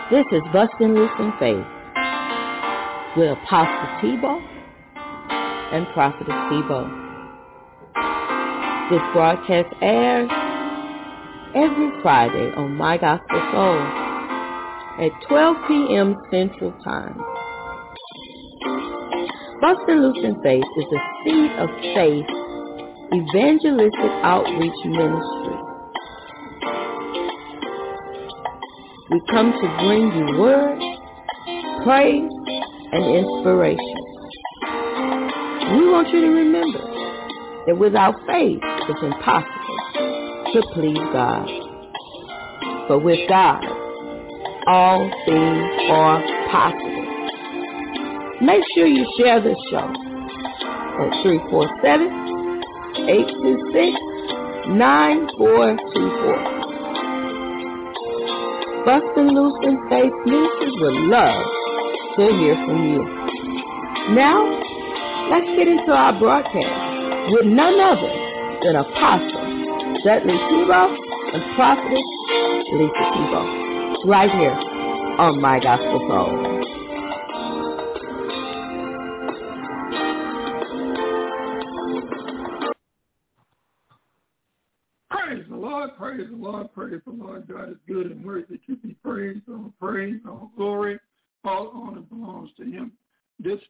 This is Bustin' Loose in Faith with Apostle Tebow and Prophetess Tebow. This broadcast airs every Friday on My Gospel Soul at 12 p.m. Central Time. Bustin' Loose in Faith is a Seed of Faith evangelistic outreach ministry. We come to bring you word, praise, and inspiration. We want you to remember that without faith, it's impossible to please God. But with God, all things are possible. Make sure you share this show at 347-826-9424. Bustin' Loose in Faith Ministries would love to hear from you. Now, let's get into our broadcast with none other than Apostle Dudley Tebow and Prophetess Lisa Tebow, right here on My Gospel Soul. Praise the Lord, praise the Lord, praise the Lord. God is good and worthy to be praised. All praise, all glory, all honor belongs to him this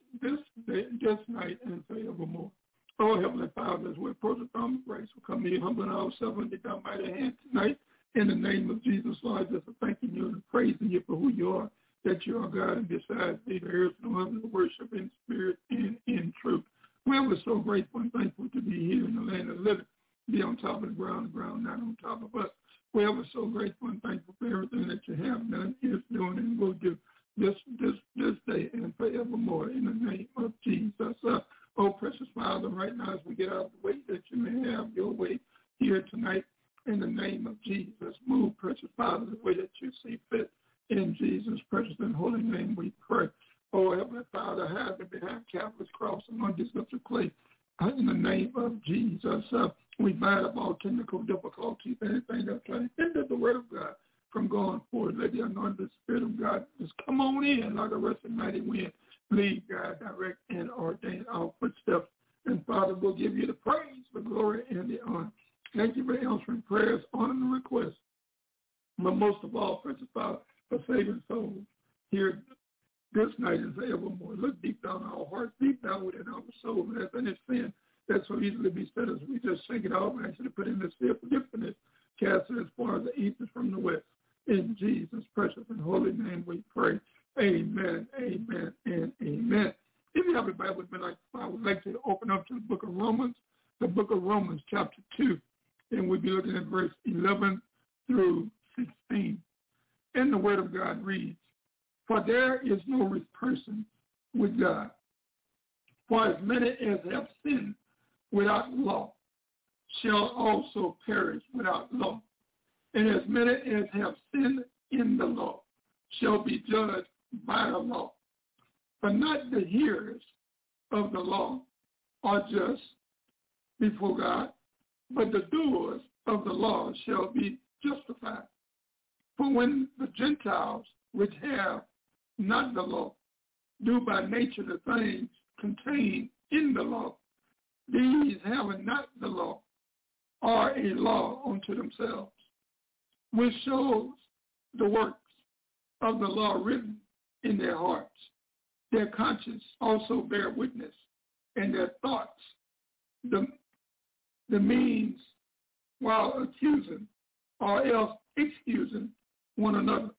night and forevermore. Oh, Heavenly Father, as we approach the throne of grace, we come to you humbling ourselves under thy mighty hand tonight. In the name of Jesus, Lord, just thanking you and praising you for who you are, that you are God, and besides thee there is no other to worship in spirit and in truth. We are so grateful and thankful to be here in the land of the living. Be on top of the ground not on top of us. We are so grateful and thankful for everything that you have done, is doing, and will do this day and forevermore in the name of Jesus. Oh, precious Father, right now as we get out of the way, that you may have your way here tonight in the name of Jesus. Move, precious Father, the way that you see fit. In Jesus' precious and holy name we pray. Oh, Heavenly Father, hide them behind Calvary's cross among these lips of clay. In the name of Jesus, we bind up all technical difficulties, anything that's trying to hinder the word of God from going forward. Let the anointed Spirit of God just come on in like a rushing mighty wind. Lead, God, direct, and ordain our footsteps. And Father, we'll give you the praise, the glory, and the honor. Thank you for answering prayers, honor, and requests. But most of all, precious Father, for saving souls here this night and forevermore. Look deep down our hearts, deep down within our soul. And if any sin that so easily beset us, we just shake it off and actually put in the sea of forgiveness, cast it as far as the east is from the west. In Jesus' precious and holy name we pray. Amen, amen, and amen. If you have a Bible with me, I would like to open up to the book of Romans, chapter 2, and we'll be looking at verse 11 through 16. And the word of God reads, "For there is no person with God. For as many as have sinned without law shall also perish without law. And as many as have sinned in the law shall be judged by the law. But not the hearers of the law are just before God, but the doers of the law shall be justified. For when the Gentiles, which have not the law, do by nature the things contained in the law, these having not the law are a law unto themselves, which shows the works of the law written in their hearts. Their conscience also bear witness, and their thoughts the means while accusing or else excusing one another.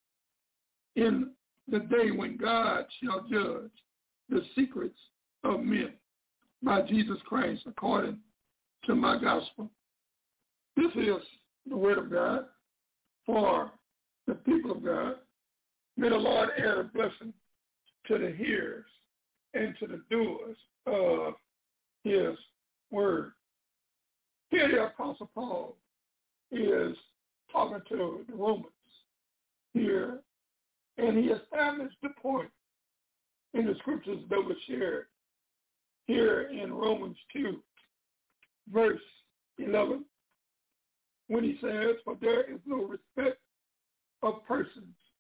In the day when God shall judge the secrets of men by Jesus Christ according to my gospel." This is the word of God for the people of God. May the Lord add a blessing to the hearers and to the doers of his word. Here the Apostle Paul is talking to the Romans here, and he established the point in the scriptures that were shared here in Romans 2, verse 11, when he says, "For there is no respect of persons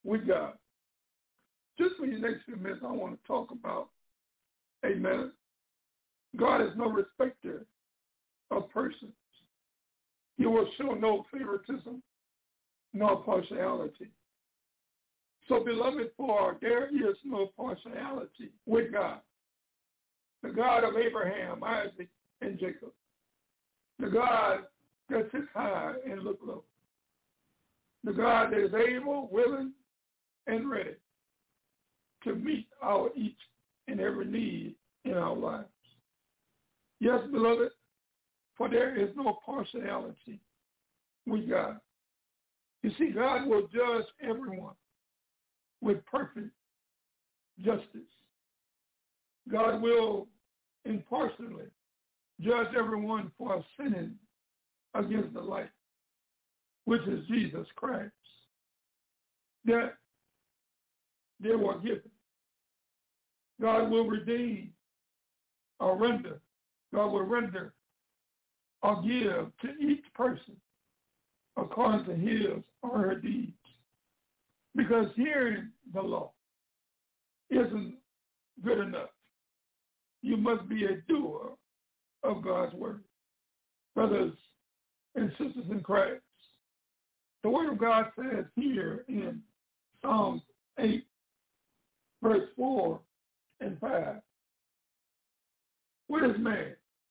with God. Just for the next few minutes, I want to talk about, amen, God is no respecter of persons. He will show no favoritism, nor partiality. So, beloved, for there is no partiality with God, the God of Abraham, Isaac, and Jacob, the God that sits high and look low, the God that is able, willing, and ready to meet our each and every need in our lives. Yes, beloved, for there is no partiality with God. You see, God will judge everyone with perfect justice. God will impartially judge everyone for sinning against the light, which is Jesus Christ, that they were given. God will redeem or render. God will render or give to each person according to his or her deeds. Because hearing the law isn't good enough. You must be a doer of God's word. Brothers and sisters in Christ, the word of God says here in Psalms 8, verse 4 and 5, what is man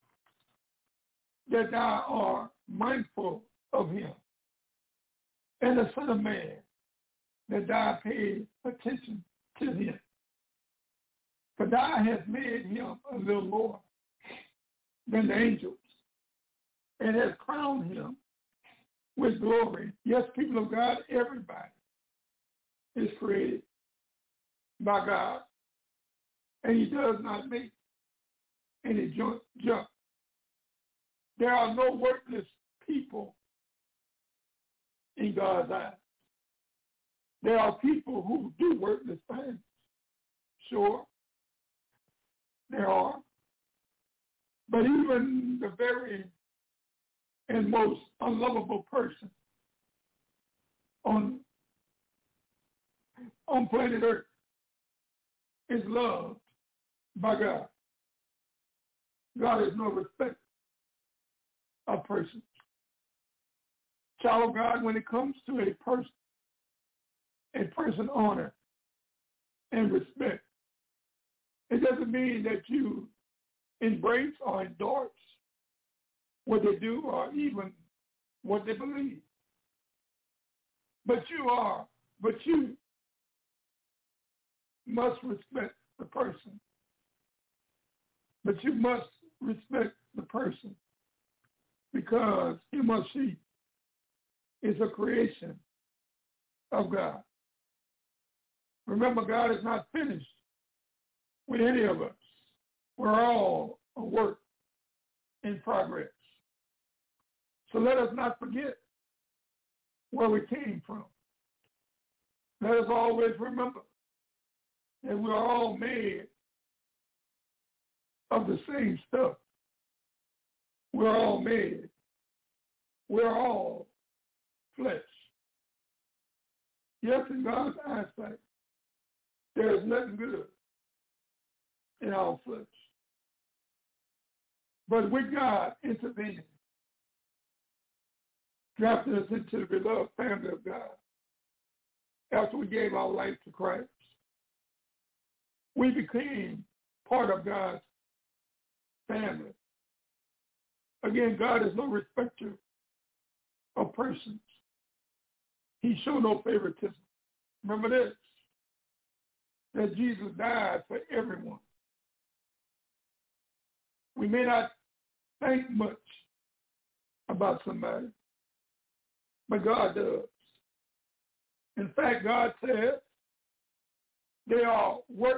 that thou art mindful of him, and the Son of Man that thou pay attention to him? For thou hast made him a little lower than the angels, and hast crowned him with glory. Yes, people of God, everybody is created by God, and he does not make any junk. There are no worthless people in God's eyes. There are people who do worthless things. Sure, there are. But even the very and most unlovable person on planet Earth is loved by God. God is no respect of persons. Child of God, when it comes to a person honor and respect, it doesn't mean that you embrace or endorse what they do or even what they believe. But you must respect the person. But you must respect the person because him or she is a creation of God. Remember, God is not finished with any of us. We're all a work in progress. So let us not forget where we came from. Let us always remember that we're all made of the same stuff. We're all made. We're all flesh. Yes, in God's eyesight, there is nothing good in our flesh. But with God intervening, drafting us into the beloved family of God, after we gave our life to Christ, we became part of God's family. Again, God is no respecter of persons. He showed no favoritism. Remember this, that Jesus died for everyone. We may not think much about somebody, but God does. In fact, God said they are worth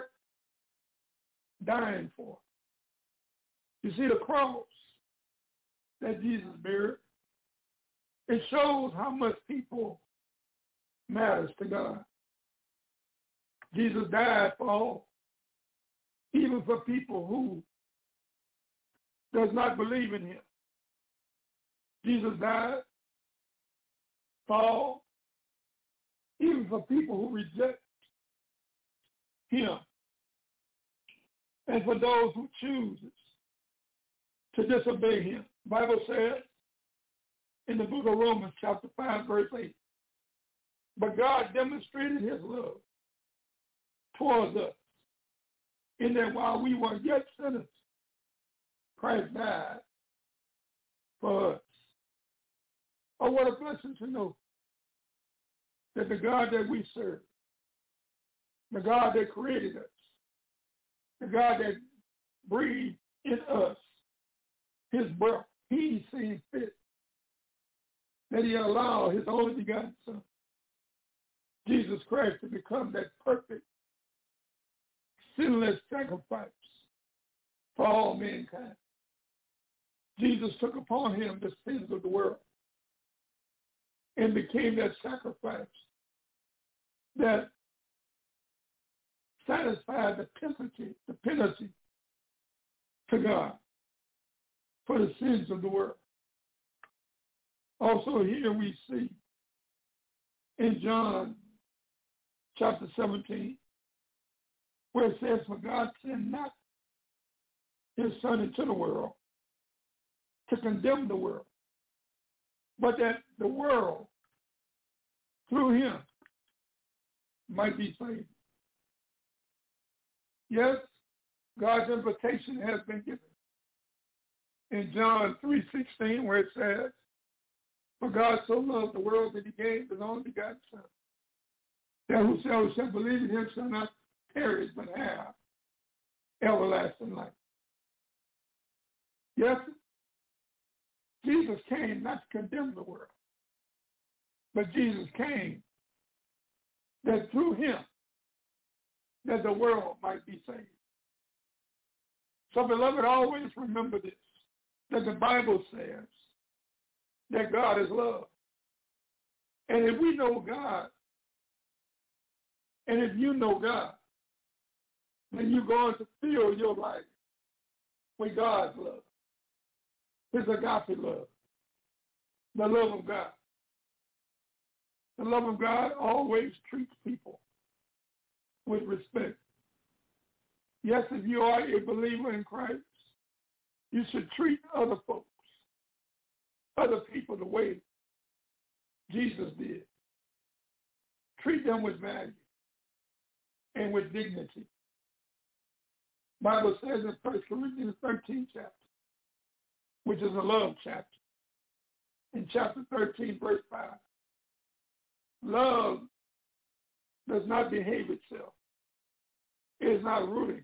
dying for. You see the cross that Jesus bore, it shows how much people matters to God. Jesus died for all, even for people who does not believe in him. Jesus died for all, even for people who reject him, and for those who choose to disobey him. The Bible says in the book of Romans chapter 5, verse 8, but God demonstrated his love towards us in that while we were yet sinners, Christ died for us. Oh, what a blessing to know that the God that we serve, the God that created us, the God that breathed in us his breath, he seemed fit that he allowed his only begotten Son, Jesus Christ, to become that perfect, sinless sacrifice for all mankind. Jesus took upon him the sins of the world and became that sacrifice that satisfied the penalty to God for the sins of the world. Also here we see in John chapter 17, where it says, for God sent not his Son into the world to condemn the world, but that the world through him might be saved. Yes, God's invitation has been given. In John 3:16, where it says, for God so loved the world that he gave his only begotten Son, that whosoever shall believe in him shall not perish but have everlasting life. Yes, Jesus came not to condemn the world, but Jesus came that through him that the world might be saved. So, beloved, always remember this, that the Bible says that God is love. And if we know God, and if you know God, then you're going to fill your life with God's love, his agape love, the love of God. The love of God always treats people with respect. Yes, if you are a believer in Christ, you should treat other folks, other people the way Jesus did. Treat them with value and with dignity. The Bible says in 1 Corinthians 13 chapter, which is a love chapter, in chapter 13, verse 5, love does not behave itself. It is not ruthless.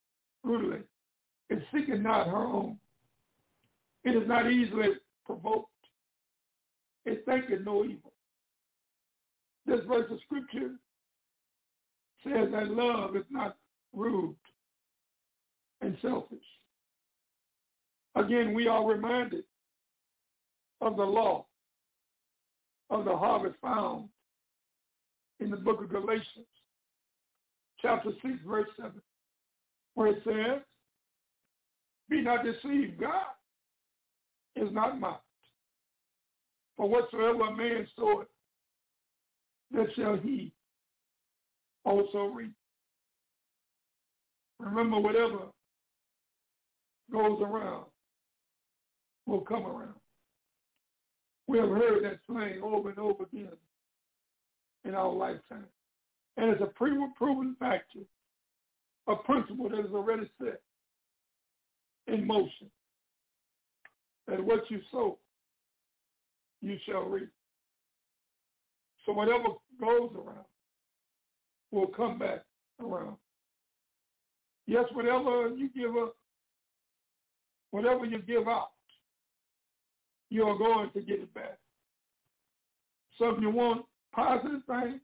It seeketh not her own. It is not easily provoked. It thinketh no evil. This verse of scripture says that love is not rude and selfish. Again, we are reminded of the law of the harvest found in the book of Galatians, chapter 6, verse 7, where it says, be not deceived, God is not mocked. For whatsoever a man soweth, that shall he also reap. Remember, whatever goes around will come around. We have heard that saying over and over again in our lifetime. And it's a proven factor, a principle that is already set in motion, that what you sow, you shall reap. So whatever goes around will come back around. Yes, whatever you give out, you are going to get it back. So if you want positive things,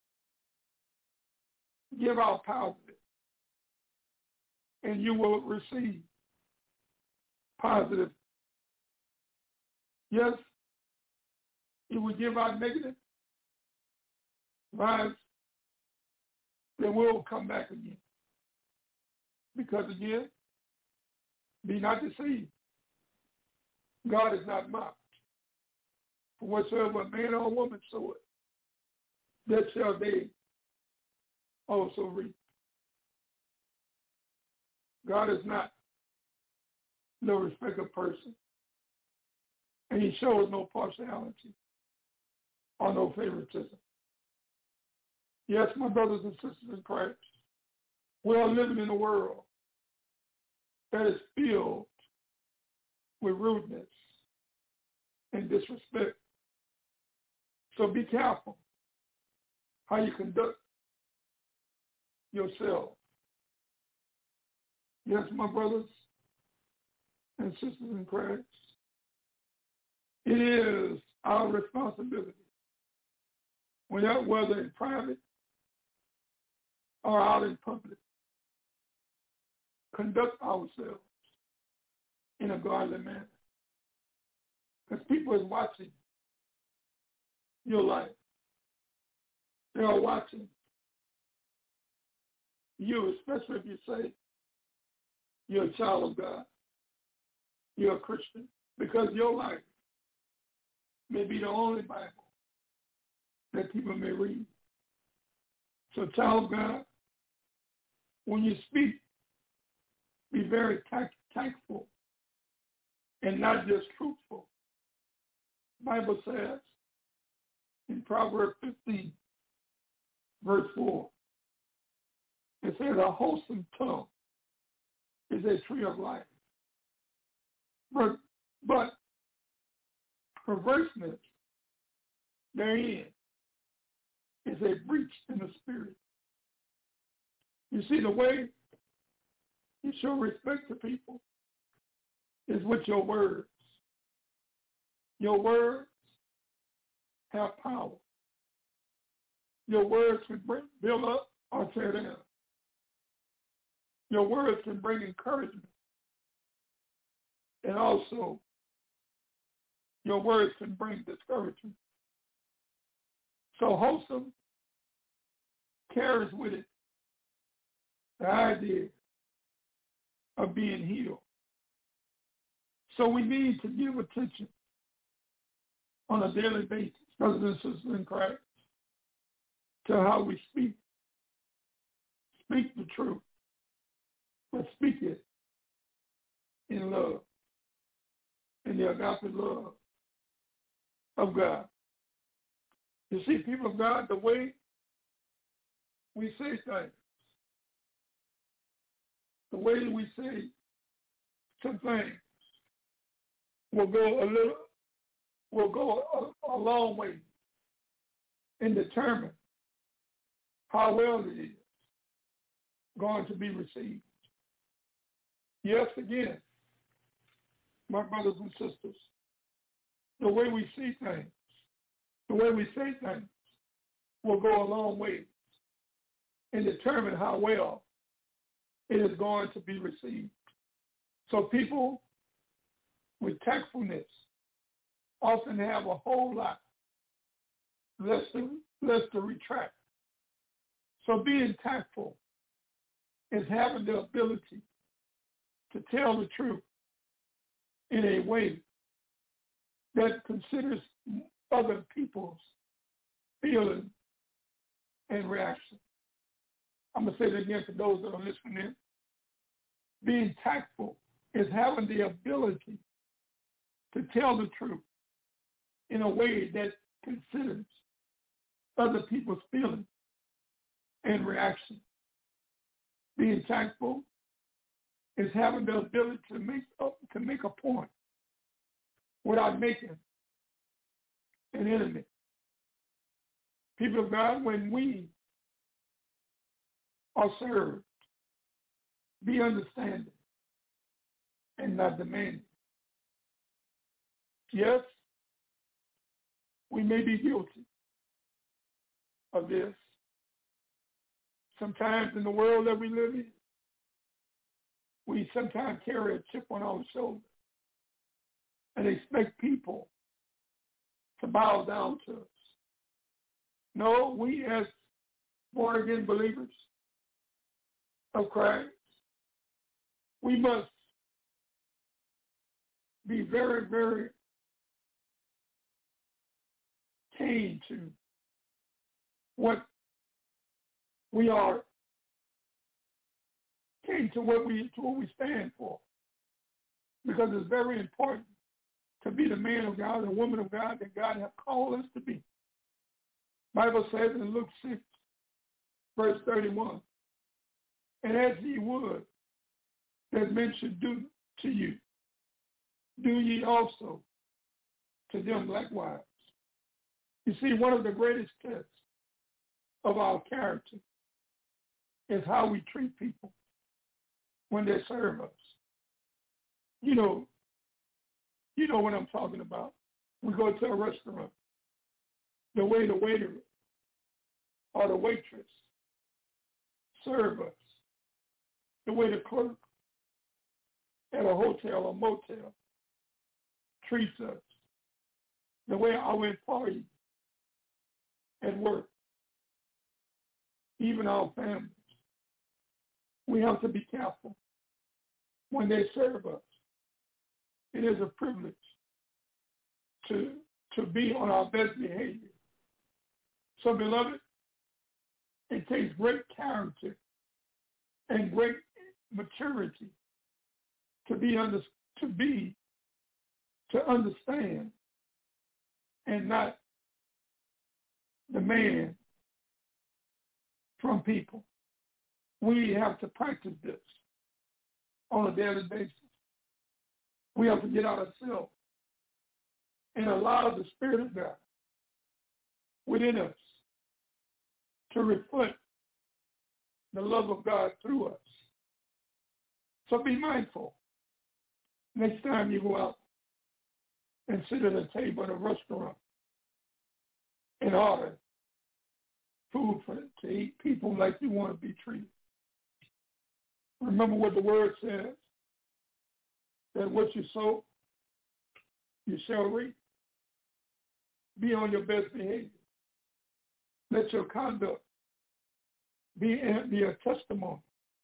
give out positive, and you will receive positive. Yes, you will give out negative vibes, they will come back again. Because again, be not deceived. God is not mocked. For whatsoever a man or a woman soweth, that shall they also reap. God is not no respect of person, and he shows no partiality or no favoritism. Yes, my brothers and sisters in Christ, we are living in a world that is filled with rudeness and disrespect. So be careful how you conduct yourself. Yes, my brothers and sisters in Christ, it is our responsibility, whether in private or out in public, conduct ourselves in a godly manner. Because people is watching your life. They are watching you, especially if you say you're a child of God, you're a Christian, because your life may be the only Bible that people may read. So, child of God, when you speak, be very tactful and not just truthful. The Bible says in Proverbs 15, verse 4, it says, a wholesome tongue is a tree of life. But perverseness therein is a breach in the spirit. You see, the way you show respect to people is with your words. Your words have power. Your words can build up or tear down. Your words can bring encouragement. And also, your words can bring discouragement. So wholesome carries with it the idea of being healed. So we need to give attention on a daily basis, brothers and sisters in Christ, to how we speak. Speak the truth, but speak it in love, in the agape love of God. You see, people of God, the way we say things, the way we say some things will go a long way and determine how well it is going to be received. Yes, again, my brothers and sisters, the way we see things, the way we say things will go a long way and determine how well it is going to be received. So people with tactfulness often have a whole lot less to retract. So being tactful is having the ability to tell the truth in a way that considers other people's feelings and reaction. I'm going to say that again for those that are listening in. Being tactful is having the ability to tell the truth in a way that considers other people's feelings and reaction. Being tactful is having the ability to make a point without making an enemy. People of God, when we are served, be understanding and not demanding. Yes, we may be guilty of this. Sometimes in the world that we live in, we sometimes carry a chip on our shoulder and expect people to bow down to us. No, we as born-again believers of Christ, we must be very, very keen to what we are, came to what we stand for. Because it's very important to be the man of God, the woman of God that God has called us to be. Bible says in Luke 6, verse 31, and as ye would that men should do to you, do ye also to them likewise. You see, one of the greatest tests of our character is how we treat people when they serve us. You know what I'm talking about. We go to a restaurant. The way the waiter or the waitress serve us. The way the clerk at a hotel or motel treats us. The way our employees at work, even our families. We have to be careful when they serve us. It is a privilege to be on our best behavior. So, beloved, it takes great character and great maturity to understand and not demand from people. We have to practice this on a daily basis. We have to get out of self and allow the Spirit of God within us to reflect the love of God through us. So be mindful. Next time you go out and sit at a table at a restaurant and order food to eat people like you want to be treated. Remember what the Word says, that what you sow, you shall reap. Be on your best behavior. Let your conduct be a testimony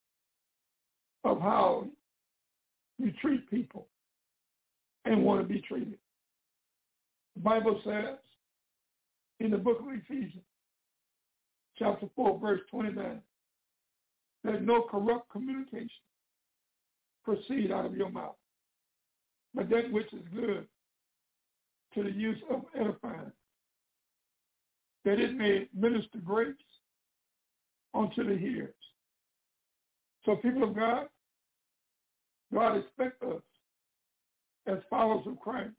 of how you treat people and want to be treated. The Bible says in the book of Ephesians, chapter 4, verse 29, that no corrupt communication proceed out of your mouth, but that which is good to the use of edifying, that it may minister grace unto the hearers. So people of God, God expects us as followers of Christ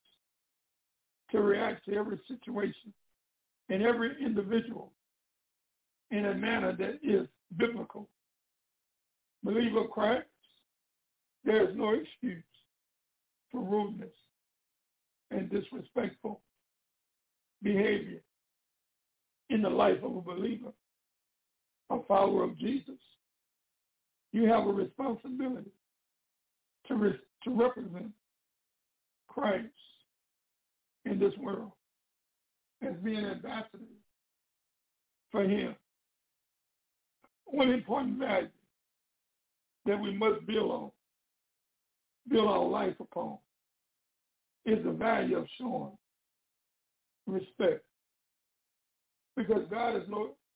to react to every situation and every individual in a manner that is biblical. Believer of Christ, there is no excuse for rudeness and disrespectful behavior in the life of a believer, a follower of Jesus. You have a responsibility to represent Christ in this world as being ambassadors for him. One important value that we must build our life upon, is the value of showing respect. Because God is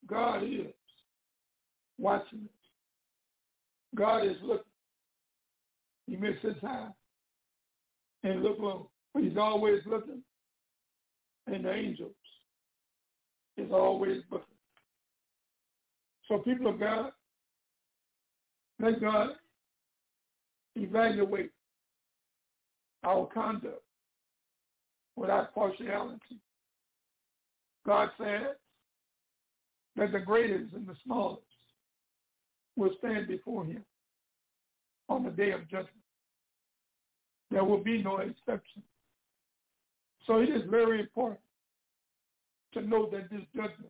watching us. God is looking. He may sit high and look low, but he's always looking. And the angels is always looking. So people of God, let God evaluate our conduct without partiality. God said that the greatest and the smallest will stand before him on the day of judgment. There will be no exception. So it is very important to know that this judgment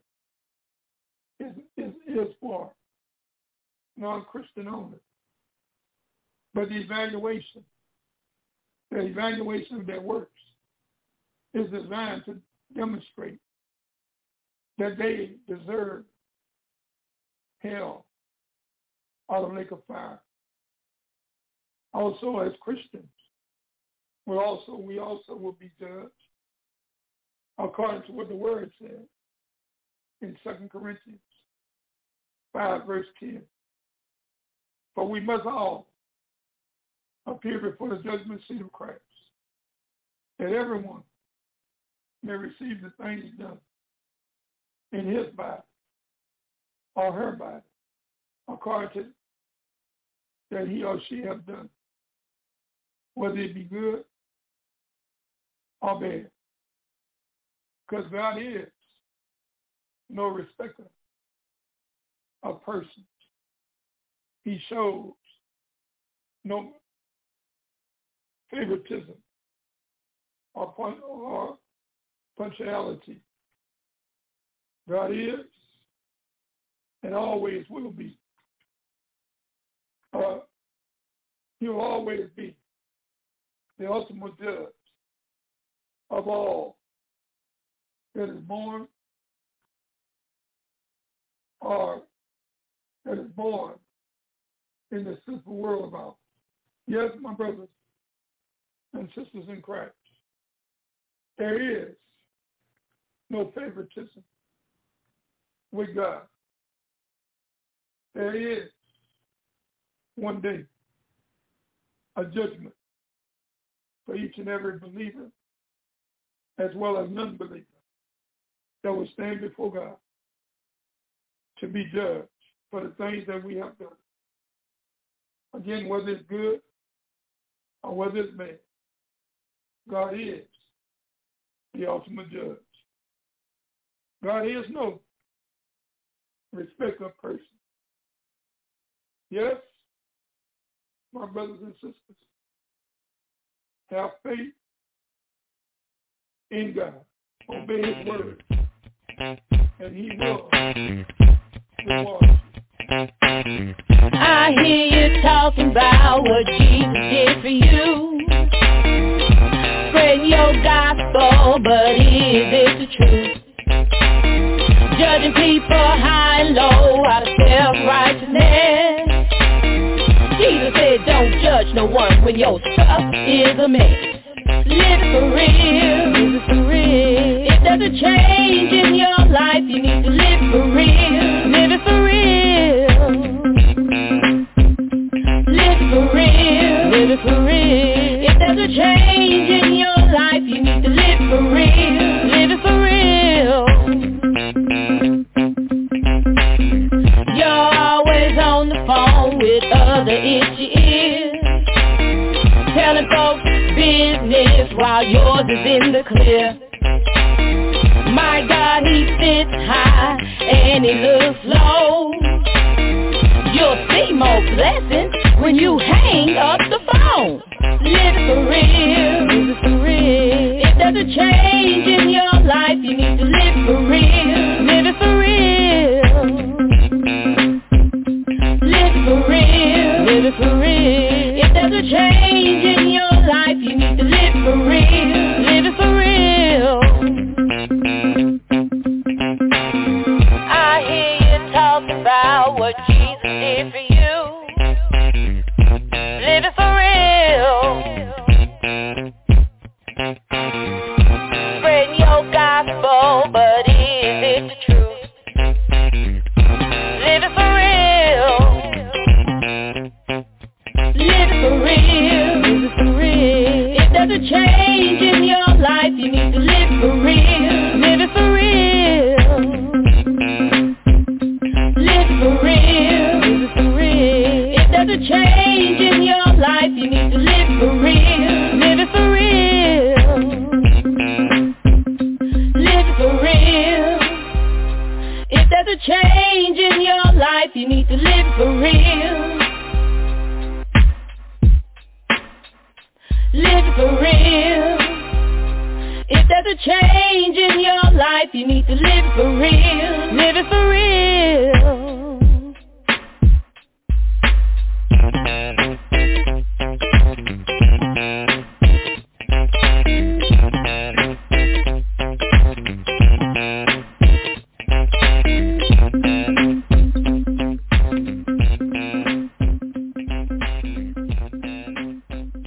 is for non-Christian only. But the evaluation of their works is designed to demonstrate that they deserve hell or the lake of fire. Also, as Christians, we also will be judged according to what the Word says in 2 Corinthians 5, verse 10. For we must all appear before the judgment seat of Christ, that everyone may receive the things done in his body or her body, according to that he or she have done, whether it be good or bad. Because God is no respecter of persons. He shows no favoritism or partiality. God is and always will be. He will always be the ultimate judge of all that is born or that is born in the sinful world of ours. Yes, my brothers and sisters in Christ, there is no favoritism with God. There is one day a judgment for each and every believer as well as non-believer that will stand before God to be judged for the things that we have done. Again, whether it's good or whether it's bad, God is the ultimate judge. God is no respecter of persons. Yes, my brothers and sisters, have faith in God. Obey his word, and he will reward you. I hear you talking about what Jesus did for you. Spreading your gospel, but is it the truth? Judging people high and low out of self-righteousness. Jesus said don't judge no one when your stuff is a mess. Live it for real, live it for real. If there's a change in your life, you need to live for real, live it for real. Live it for real, live it for real. If there's a change in your life, you need to live for real, live it for real. You're always on the phone with other itchy ears, telling folks business while yours is in the clear. My God, he sits high and he looks low. You'll see more blessings when you hang up the phone. Live it for real, live it for real. If there's a change in your life, you need to live for real, live it for real. Live it for real, live it for real. If there's a change in your life, you need to live for real, live it for real. I hear you talking about what Jesus did for you. Live it for real. Spreading your gospel, but is it the truth? Live it for real. Live it for real, live it for real. If there's a change in your life, you need to live for real, live it for real. Live it for real, live it for real. If there's a change in your life, you need to live for real, live it for real. Live it for real. If there's a change in your life, you need to live for real. Live it for real. If there's a change in your life, you need to live for real, live it for real.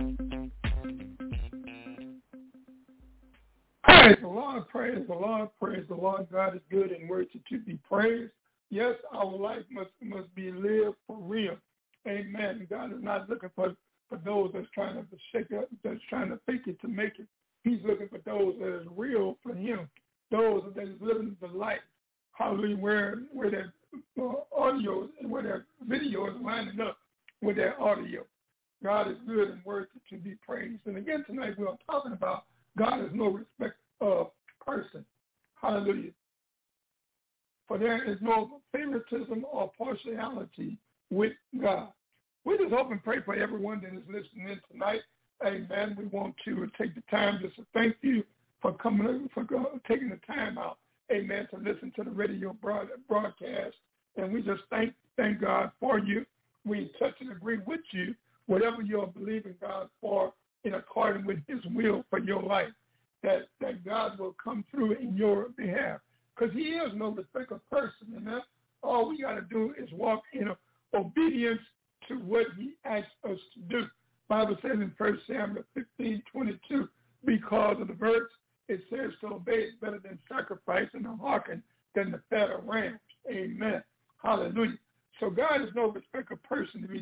Praise the Lord, praise Praise the Lord. God is good and worthy to be praised. Yes, our life must be lived for real. Amen. God is not looking for those that's trying to shake up, that's trying to fake it to make it. He's looking for those that is real for him, those that is living the life. Hallelujah, where their audio and where their video is lining up with their audio. God is good and worthy to be praised. And again, tonight we are talking about God is no respect of person. Hallelujah. For there is no favoritism or partiality with God. We just hope and pray for everyone that is listening in tonight. Amen. We want to take the time just to thank you for coming, for taking the time out, amen, to listen to the radio broadcast. And we just thank God for you. We touch and agree with you, whatever you're believing God for in accordance with his will for your life, that God will come through in your behalf. Because he is no respecter of person. And that's all we got to do is walk in obedience to what he asks us to do. Bible says in 1 Samuel 15:22, because of the verse, it says to obey is better than sacrifice and to hearken than the fat of rams. Amen. Hallelujah. So God is no respecter of person. If he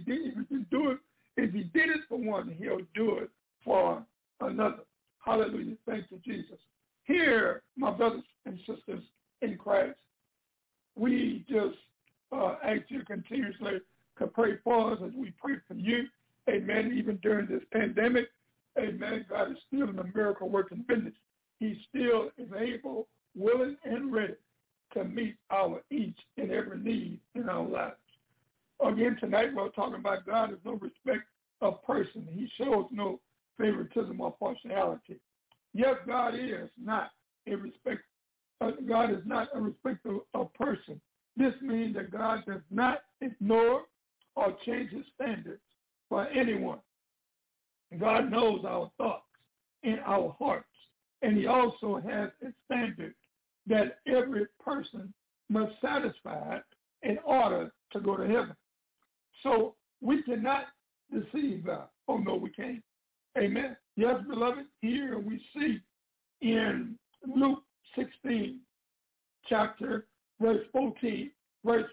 did it for one, he'll do it for another. Hallelujah. Thank you, Jesus. Here, my brothers and sisters in Christ, we just ask you continuously to pray for us as we pray for you. Amen. Even during this pandemic, amen, God is still in the miracle working business. He still is able, willing, and ready to meet our each and every need in our lives. Again, tonight we're talking about God is no respect of person. He shows no favoritism or partiality. Yes, God is not a respect. God is not a respecter of person. This means that God does not ignore or change his standards for anyone. God knows our thoughts and our hearts, and he also has a standard that every person must satisfy in order to go to heaven. So we cannot deceive God. Oh, no, we can't. Amen. Yes, beloved, here we see in Luke 16, chapter, verse 15, where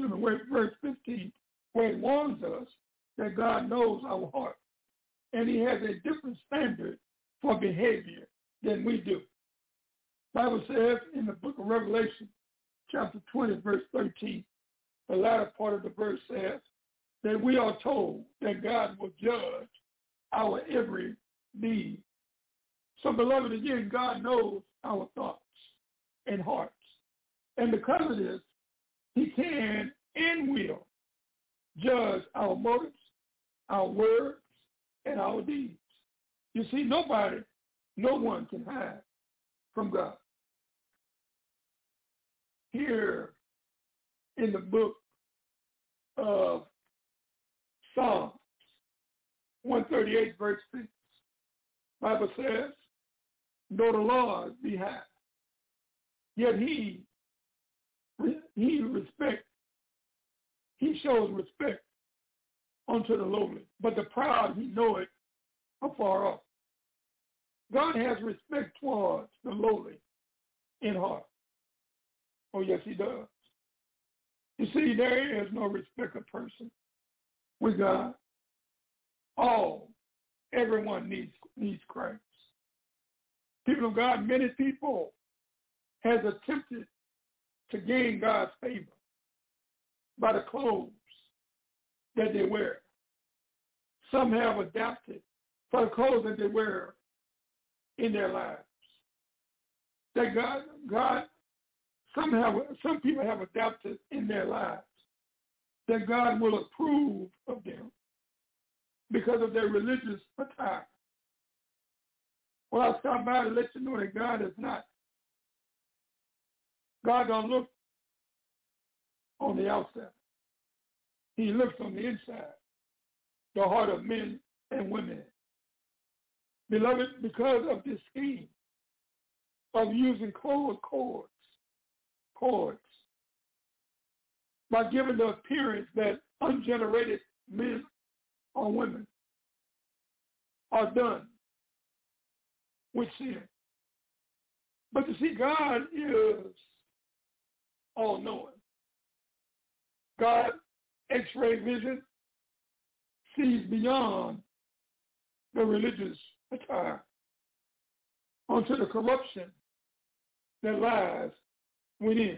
it warns us that God knows our heart, and he has a different standard for behavior than we do. The Bible says in the book of Revelation, chapter 20, verse 13, the latter part of the verse says that we are told that God will judge our every deed. So, beloved, again, God knows our thoughts and hearts. And because of this, he can and will judge our motives, our words, and our deeds. You see, no one can hide from God. Here in the book of Psalms 138, verse 6, Bible says, though the Lord be high, yet he shows respect unto the lowly, but the proud he knoweth afar off. God has respect towards the lowly in heart. Oh, yes, he does. You see, there is no respect of person with God. Everyone needs Christ. People of God, many people has attempted to gain God's favor by the clothes that they wear. Some have adapted for the clothes that they wear in their lives. That some people have adapted in their lives that God will approve of them because of their religious attire. Well, I'll stop by to let you know that God is not. God don't look on the outside. He looks on the inside, the heart of men and women. Beloved, because of this scheme of using cords, by giving the appearance that ungenerated men or women are done with sin. But you see, God is all-knowing. God, X-ray vision, sees beyond the religious attire onto the corruption that lies within.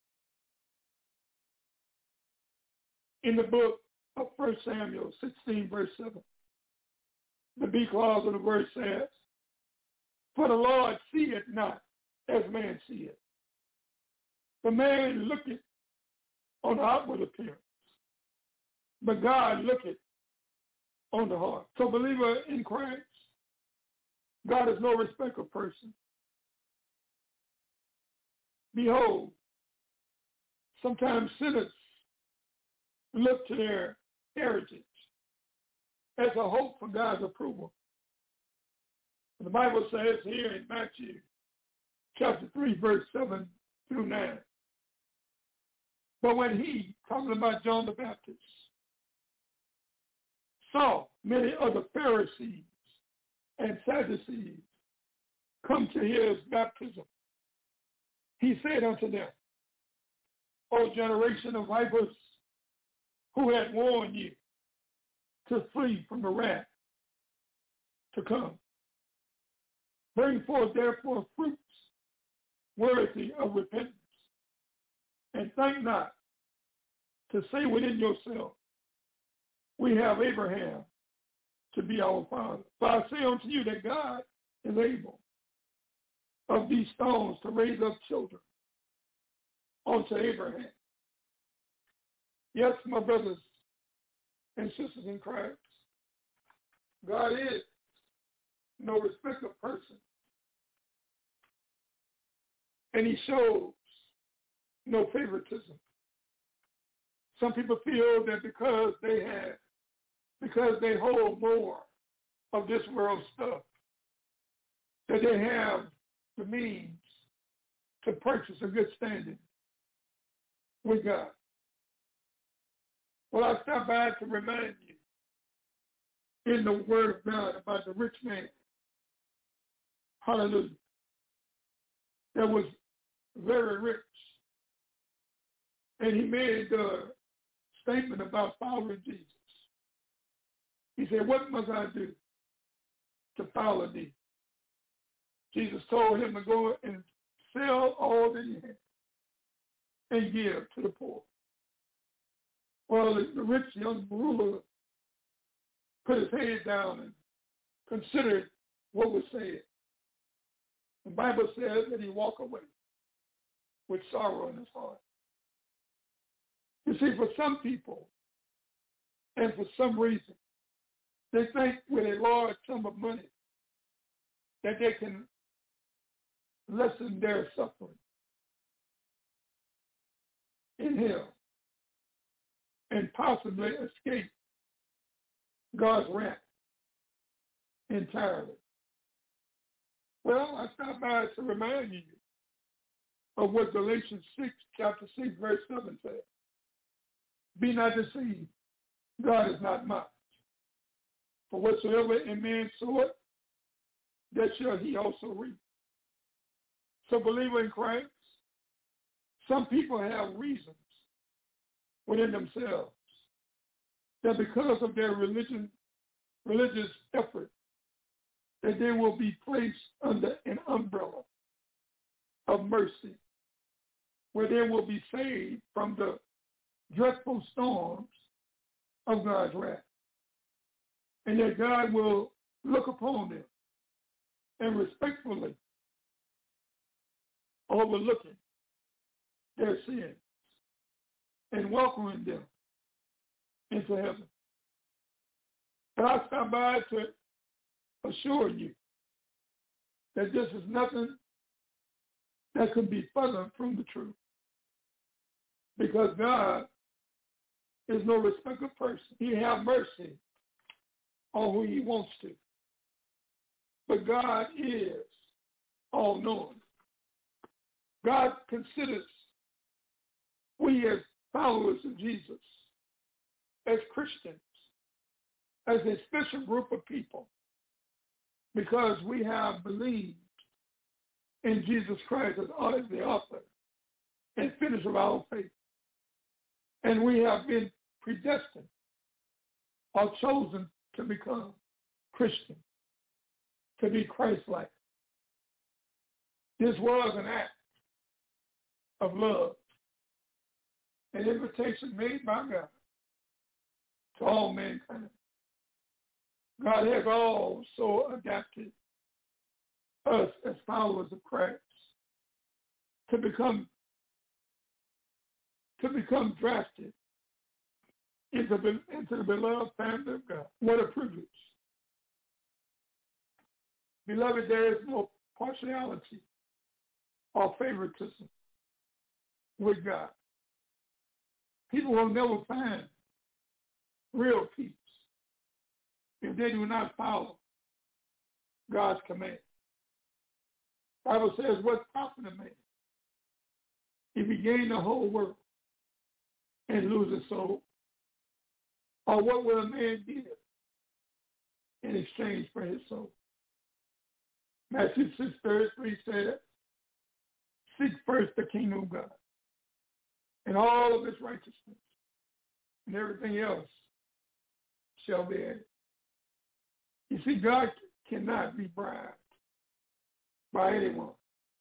In the book of 1 Samuel 16, verse 7, the B clause of the verse says, "For the Lord seeth not as man seeth. The man looketh on the outward appearance, but God looketh on the heart." So believer in Christ, God is no respecter of person. Behold, sometimes sinners look to their heritage as a hope for God's approval. And the Bible says here in Matthew chapter 3, verse 7 through 9. But when he, talking about John the Baptist, saw many of the Pharisees and Sadducees come to his baptism, he said unto them, O generation of vipers, who had warned you to flee from the wrath to come? Bring forth therefore fruits worthy of repentance, and think not to say within yourself, we have Abraham to be our father. For I say unto you that God is able of these stones to raise up children unto Abraham. Yes, my brothers and sisters in Christ, God is no respecter of person. And he shows no favoritism. Some people feel that because they hold more of this world stuff, that they have the means to purchase a good standing with God. Well, I stopped by to remind you in the Word of God about the rich man, hallelujah, that was very rich. And he made a statement about following Jesus. He said, what must I do to follow thee? Jesus told him to go and sell all that he had and give to the poor. Well, the rich young ruler put his head down and considered what was said. The Bible says that he walked away with sorrow in his heart. You see, for some people, and for some reason, they think with a large sum of money that they can lessen their suffering in hell and possibly escape God's wrath entirely. Well, I stopped by to remind you of what Galatians 6, chapter 6, verse 7 says. Be not deceived, God is not mocked. For whatsoever a man soweth, that shall he also reap. So, believer in Christ, some people have reasons within themselves that because of their religious effort, that they will be placed under an umbrella of mercy, where they will be saved from the dreadful storms of God's wrath, and that God will look upon them and respectfully overlooking their sins and welcoming them into heaven. But I stop by to assure you that this is nothing that could be further from the truth, because God is no respecter of person. He has mercy on who he wants to. But God is all-knowing. God considers we as followers of Jesus, as Christians, as a special group of people, because we have believed in Jesus Christ as the author and finisher of our faith. And we have been predestined or chosen to become Christian, to be Christ-like. This was an act of love, an invitation made by God to all mankind. God has also adapted us as followers of Christ to become drafted into the beloved family of God. What a privilege. Beloved, there is no partiality or favoritism with God. People will never find real peace if they do not follow God's command. The Bible says, what profit a man if he gain the whole world and lose his soul? Or what will a man give in exchange for his soul? Matthew 6:33 says, seek first the kingdom of God and all of its righteousness, and everything else shall be added. You see, God cannot be bribed by anyone.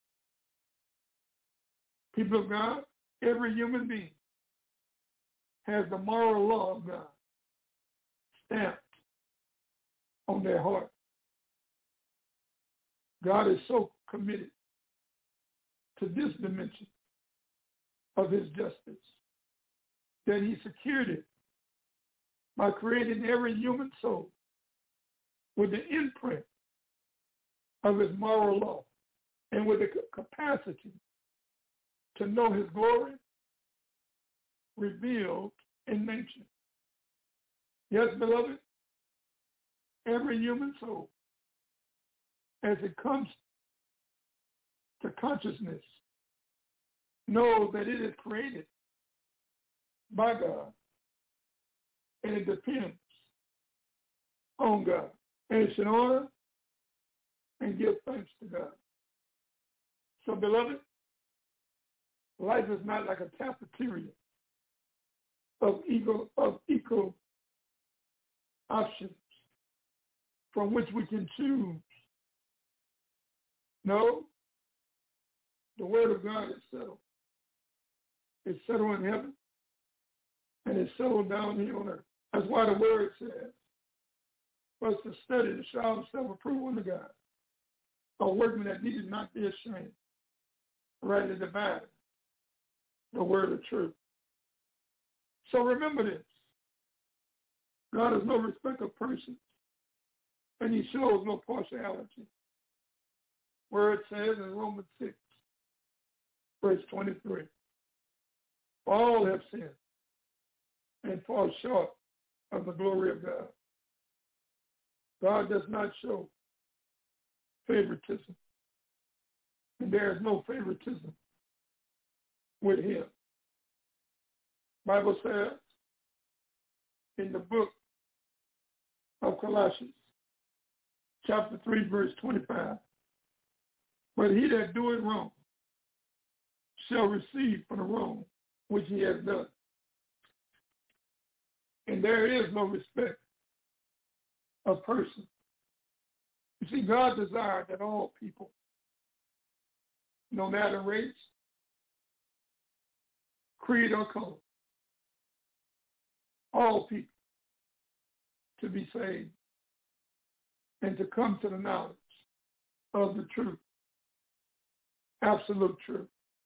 People of God, every human being has the moral law of God stamped on their heart. God is so committed to this dimension of his justice that he secured it by creating every human soul with the imprint of his moral law and with the capacity to know his glory revealed in nature. Yes, beloved, every human soul, as it comes to consciousness, knows that it is created by God and it depends on God. And it should honor and give thanks to God. So, beloved, life is not like a cafeteria of equal options from which we can choose. No, the word of God is settled. It's settled in heaven, and it's settled down here on earth. That's why the word says, for us to study to show ourselves approved unto God, a workman that needed not be ashamed, rightly dividing the word of truth. So remember this. God is no respecter of persons, and he shows no partiality. Word says in Romans 6, verse 23, all have sinned and fall short of the glory of God. God does not show favoritism, and there is no favoritism with him. Bible says in the book of Colossians, chapter 3, verse 25, but he that doeth wrong shall receive for the wrong which he has done. And there is no respect of person. You see, God desired that all people, no matter race, creed, or color, all people to be saved and to come to the knowledge of the truth, absolute truth.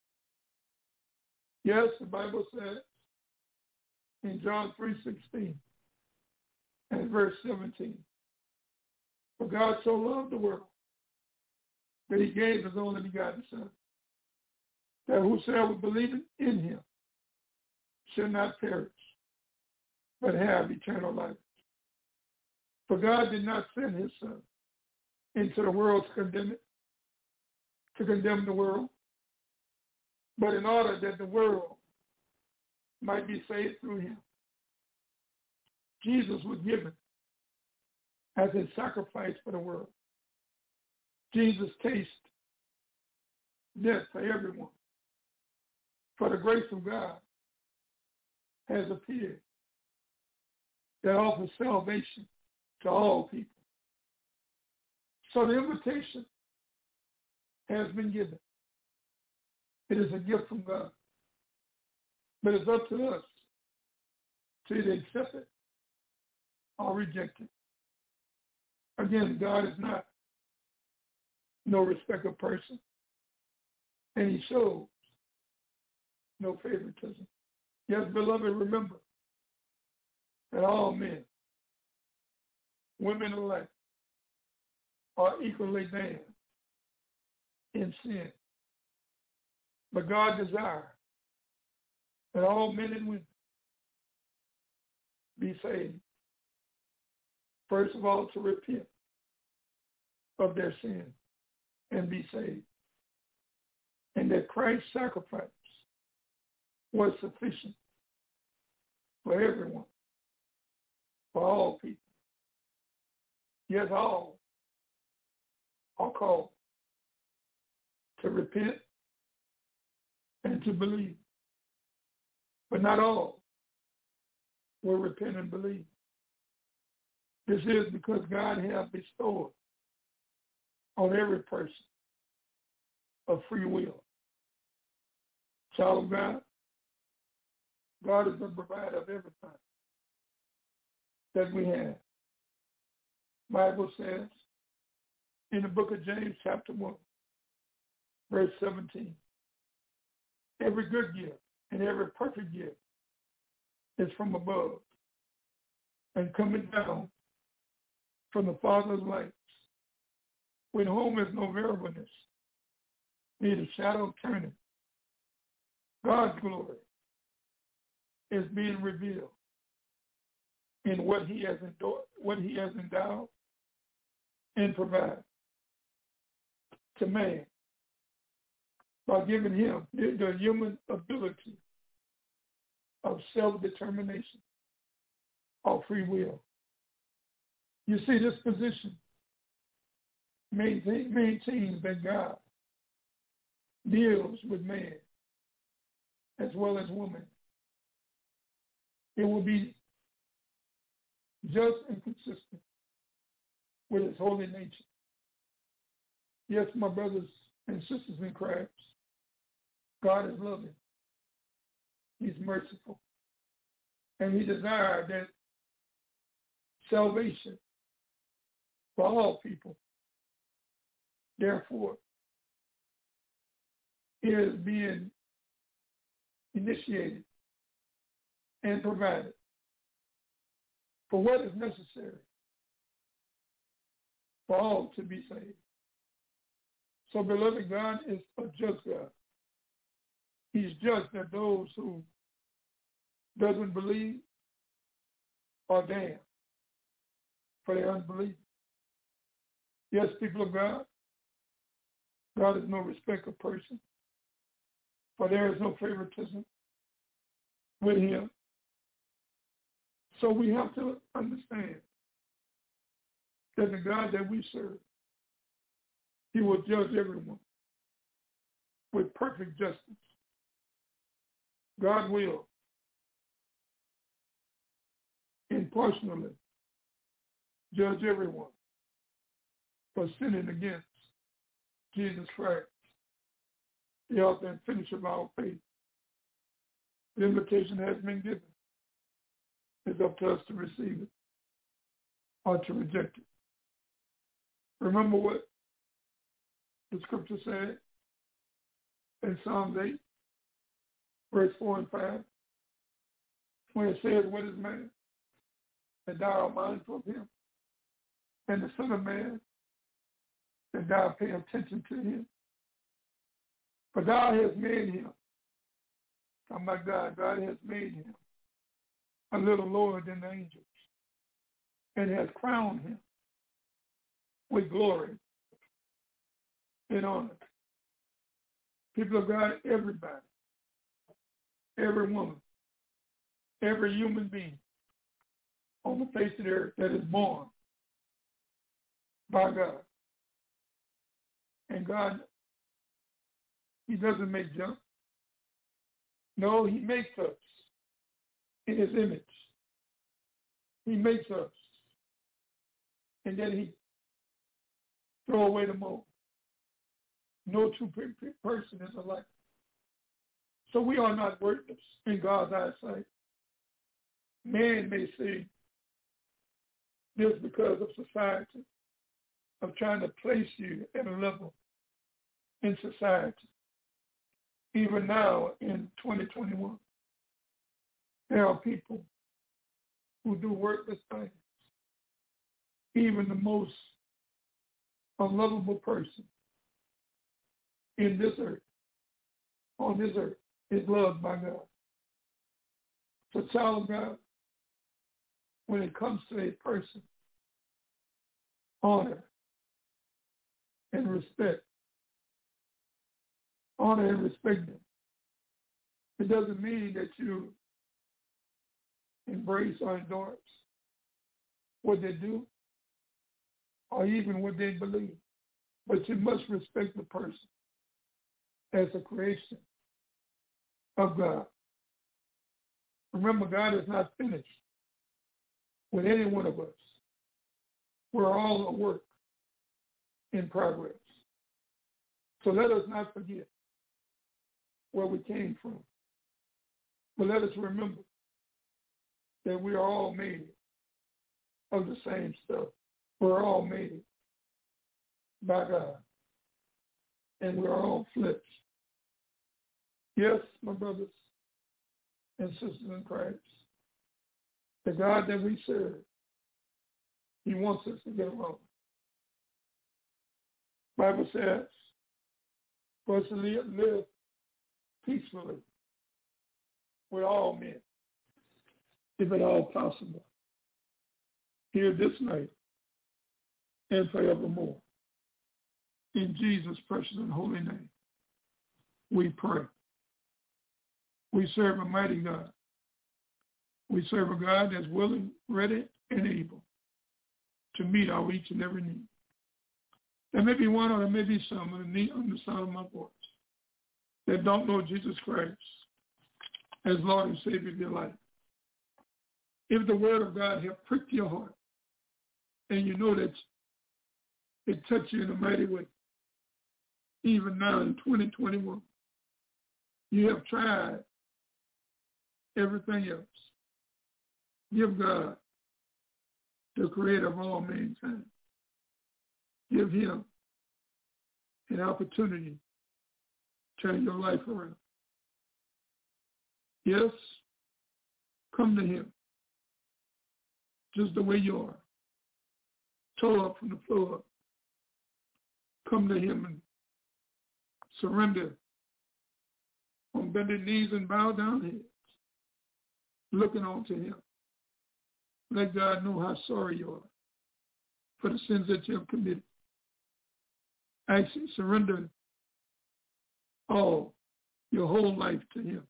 Yes, the Bible says in John 3:16 and verse 17, for God so loved the world that he gave his only begotten Son, that whosoever believeth in him shall not perish, but have eternal life. For God did not send his Son into the world to condemn the world, but in order that the world might be saved through him. Jesus was given as a sacrifice for the world. Jesus tasted death for everyone. For the grace of God has appeared that offers salvation to all people. So the invitation has been given. It is a gift from God. But it's up to us to either accept it or reject it. Again, God is not no respecter of person, and he shows no favoritism. Yes, beloved, remember that all men, women alike, are equally damned in sin. But God desires that all men and women be saved. First of all, to repent of their sin and be saved. And that Christ's sacrifice was sufficient for everyone, for all people. Yes, all are called to repent and to believe. But not all will repent and believe. This is because God has bestowed on every person a free will. Child of God, God is the provider of everything that we have. Bible says in the book of James chapter 1, verse 17, every good gift and every perfect gift is from above and coming down from the Father of lights, with whom is no variableness, neither shadow of turning. God's glory is being revealed in what he has endowed and provided to man by giving him the human ability of self-determination or free will. You see, this position maintains that God deals with man as well as woman. It will be just and consistent with his holy nature. Yes, my brothers and sisters in Christ, God is loving. He's merciful. And he desires that salvation for all people, therefore, is being initiated and provided for what is necessary for all to be saved. So, beloved, God is a just God. He's just that those who doesn't believe are damned for their unbelief. Yes, people of God, God is no respecter of person, for there is no favoritism with him. So we have to understand that the God that we serve, he will judge everyone with perfect justice. God will impartially judge everyone for sinning against Jesus Christ, the author and finisher of our faith. The invitation has been given. It's up to us to receive it or to reject it. Remember what the scripture said in Psalms 8, verse 4 and 5, when it says, "What is man, that thou art mindful of him? And the Son of Man, that thou pay attention to him? For thou hast made him," I'm not God, God has made him a little lower than the angels, and has crowned him with glory and honor. People of God, everybody, every woman, every human being on the face of the earth that is born by God, and God He doesn't make junk. No, he makes us in his image. He makes us. And then he throw away the mold. No true person is alike. So we are not worthless in God's eyesight. Man may say this because of society, of trying to place you at a level in society. Even now in 2021, there are people who do worthless things. Even the most unlovable person in this earth, on this earth, is loved by God. So child of God, when it comes to a person, honor and respect. Honor and respect them. It doesn't mean that you embrace or endorse what they do or even what they believe. But you must respect the person as a creation of God. Remember, God is not finished with any one of us. We're all a work in progress. So let us not forget where we came from. But let us remember that we are all made of the same stuff. We're all made by God. And we're all flesh. Yes, my brothers and sisters in Christ, the God that we serve, he wants us to get along. The Bible says for us to live peacefully with all men, if at all possible, here this night and forevermore. In Jesus' precious and holy name, we pray. We serve a mighty God. We serve a God that's willing, ready, and able to meet our each and every need. There may be one or there may be some on the sound of my voice that don't know Jesus Christ as Lord and Savior of their life. If the word of God have pricked your heart and you know that it touched you in a mighty way, even now in 2021, you have tried everything else. Give God, the creator of all mankind, give him an opportunity to turn your life around. Yes, come to him just the way you are. Toe up from the floor up. Come to him and surrender on bended knees and bow down heads, looking on to him. Let God know how sorry you are for the sins that you have committed. Actually, surrender all, your whole life to him.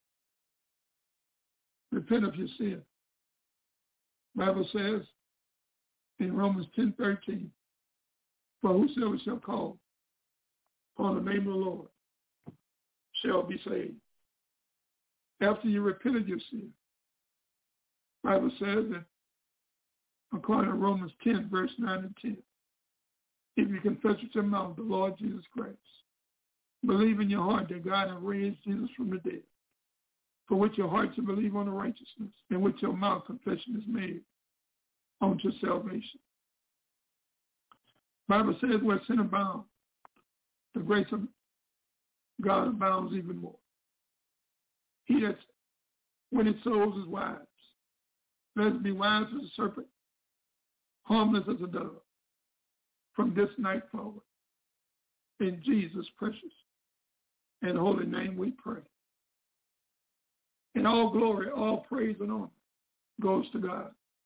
Repent of your sin. The Bible says in Romans 10:13, for whosoever shall call on the name of the Lord shall be saved. After you repent of your sin, the Bible says that according to Romans 10, verse 9 and 10, if you confess with your mouth the Lord Jesus Christ, believe in your heart that God has raised Jesus from the dead, for with your heart you believe on the righteousness, and with your mouth confession is made unto salvation. The Bible says where sin abounds, the grace of God abounds even more. He that when it sows is wise. Let us be wise as a serpent, harmless as a dove, from this night forward. In Jesus' precious and holy name we pray. And all glory, all praise and honor goes to God.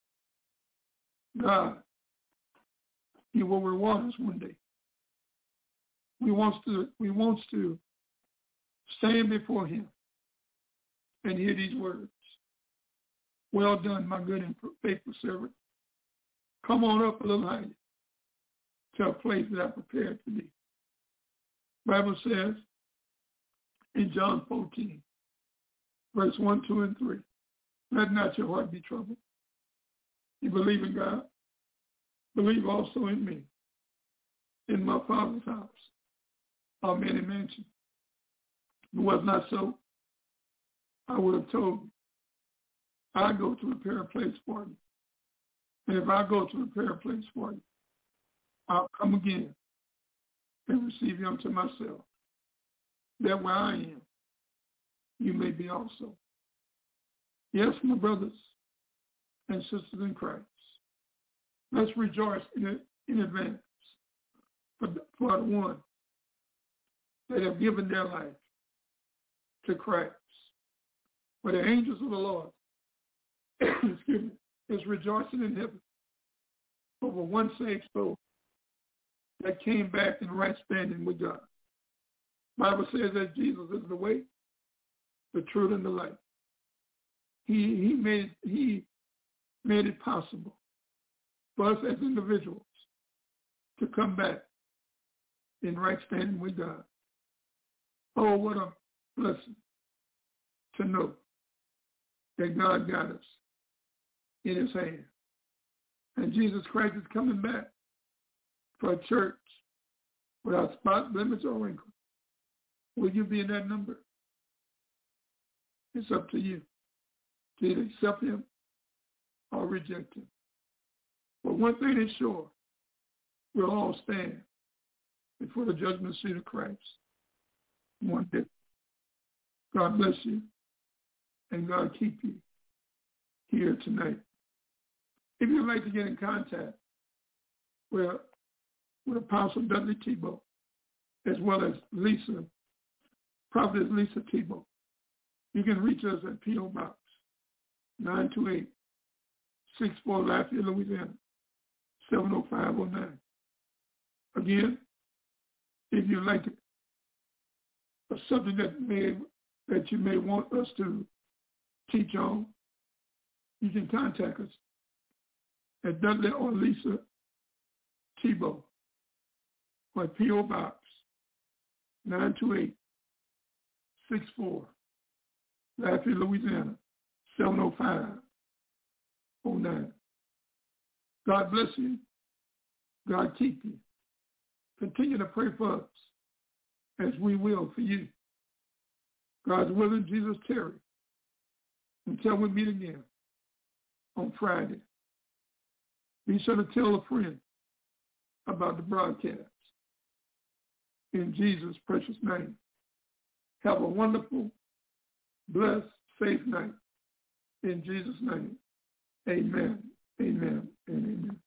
God, he will reward us one day. We want to stand before him and hear these words. Well done, my good and faithful servant. Come on up a little higher to a place that I prepared for thee. The Bible says in John 14, verse 1, 2, and 3. Let not your heart be troubled. You believe in God, believe also in me. In my Father's house are many mansions. If it was not so, I would have told you. I go to prepare a place for you. And if I go to prepare a place for you, I'll come again and receive you unto myself, that where I am, you may be also. Yes, my brothers and sisters in Christ, let's rejoice in advance for the one that have given their life to Christ. For the angels of the Lord, excuse me, is rejoicing in heaven over one saved soul that came back in right standing with God. The Bible says that Jesus is the way, the truth, and the light. He made it possible for us as individuals to come back in right standing with God. Oh, what a blessing to know that God got us in his hand. And Jesus Christ is coming back for a church without spot, blemish, or wrinkle. Will you be in that number? It's up to you to either accept him or reject him. But one thing is sure, we'll all stand before the judgment seat of Christ one day. God bless you, and God keep you here tonight. If you'd like to get in contact with Apostle Dudley Thibeaux, as well as Prophetess Lisa Thibeaux, you can reach us at P.O. Box 92864 Lafayette, Louisiana, 70509. Again, if you'd like a subject that you may want us to teach on, you can contact us at Dudley or Lisa Thibeaux, or P.O. Box 92864 Lafayette, Louisiana, 70509. God bless you. God keep you. Continue to pray for us as we will for you. God's willing, Jesus tarry until we meet again on Friday. Be sure to tell a friend about the broadcast. In Jesus' precious name. Have a wonderful, blessed, safe night. In Jesus' name. Amen, amen, and amen.